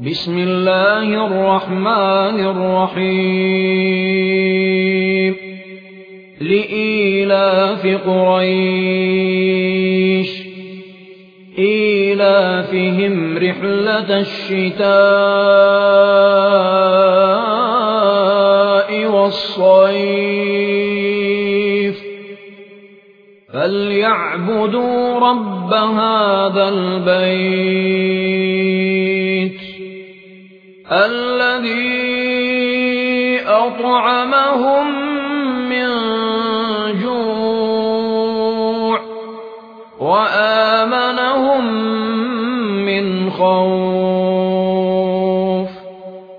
بسم الله الرحمن الرحيم لإيلاف قريش إيلافهم رحلة الشتاء والصيف فليعبدوا رب هذا البيت الذي أطعمهم من جوع وآمنهم من خوف.